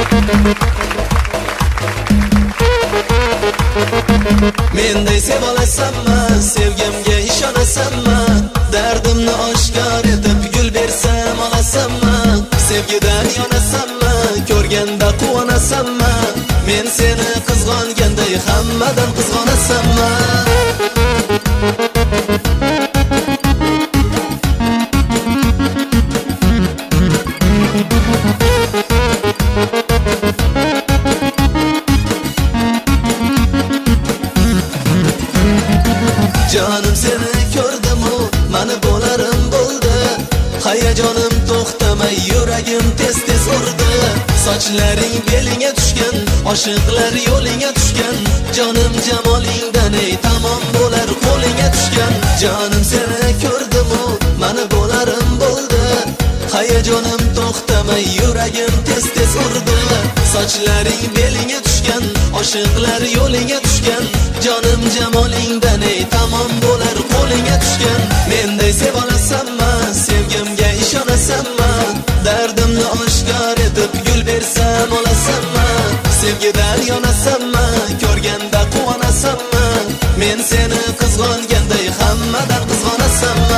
Menday sev olasanmi, sevgimga ishonasanmi? Dardimni oshkor etib gul bersam olasanmi? Sevgidan yonasanmi, ko'rganda quvonasanmi? Men seni qizg'onganday hammadan qizg'onasanmi? Canım seni ko'rdim-u, mani bo'larim bo'ldi. Hayajonim to'xtamay, yuragim tez-tez urdi. Sochlaring belinga tushgan, oshiqlar yo'linga tushgan. Jonim jamolingdan ey tamom bo'lar qo'linga tushgan. Jonim seni ko'rdim-u, mani bo'larim bo'ldi. Hayajonim to'xtamay, yuragim tez-tez urdi. Sochlaring belinga tushgan, oshiqlar yo'linga tushgan. Jonim jamolingdan ey tamom bo'lar qo'linga tushgan. Menday sev olasanmi, sevgimga ishonasanmi? Dardimni oshkor etib gul bersam olasanmi? Sevgidan yonasanmi, ko'rganda quvonasanmi? Men seni qizg'onganday hammadan qizg'onasanmi?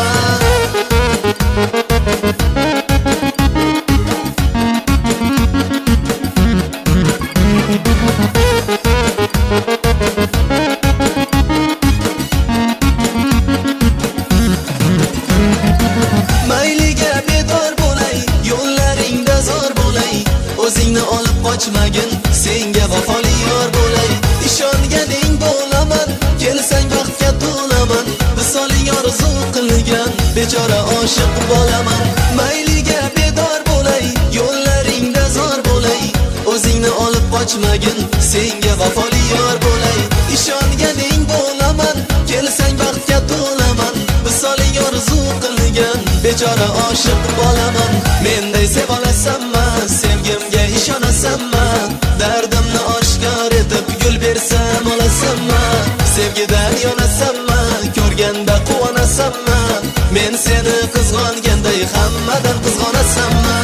O'zingni olib qochmagin, senga vafoli yor bo'lay. Ishonganing bo'laman, kelsang baxtga to'laman. Visoling orzu qilgan, bechora oshiq bo'laman. Mayliga bedor bo'lay, yo'llaringda zor bo'lay. O'zingni olib qochmagin, senga vafoli yor bo'lay. Ishonganing bo'laman, kelsang baxtga to'laman. Visoling orzu qilgan, bechora oshiq bo'laman. Menday sev olasanmi, sevgimga ishonasanmi? Dardimni oshkor etib gul bersam olasanmi? Sevgidan yonasanmi, ko'rganda quvonasanmi? Men seni qizg'onganday hammadan qizg'onasanmi?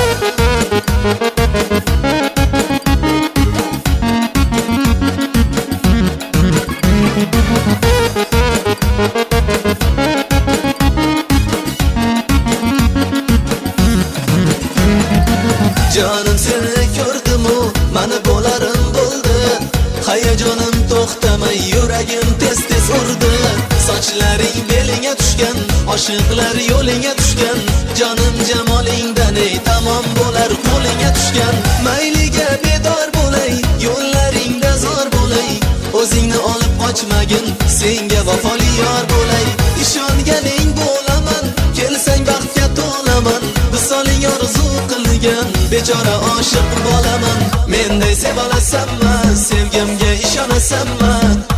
Jonim seni ko'rdim-u, mani bo'larim bo'ldi. Hayajonim to'xtamay, yuragim tez-tez urdi. Sochlaring belinga tushgan, oshiqlar yo'linga tushgan. Jonim jamolingdan ey tamom bo'lar qo'linga tushgan. Mayliga bedor bo'lay, yo'llaringda zor bo'lay. O'zingni olib qochmagin, senga vafoli yor bo'lay. Ishonganing bo'laman, kelsang baxtga to'laman. Visoling orzu qilgan, bechora oshiq bo'laman. Menday sev olasanmi, sevgimga ishonasanmi?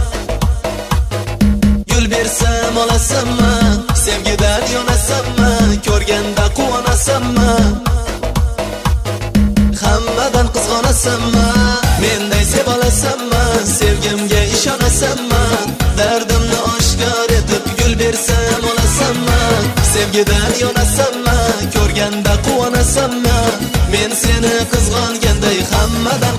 Gul bersam olasanmi? Sevgidan yonasanmi, ko'rganda quvonasanmi? Hammadan qizg'onasanmi? Menday sev olasanmi, sevgimga ishonasanmi? Dardimni oshkor etib gul bersam olasanmi? Sevgidan yonasanmi, ko'rganda quvonasanmi? Men seni qizg'onganday hammadan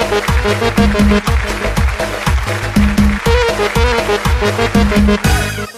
qizg'onasanmi?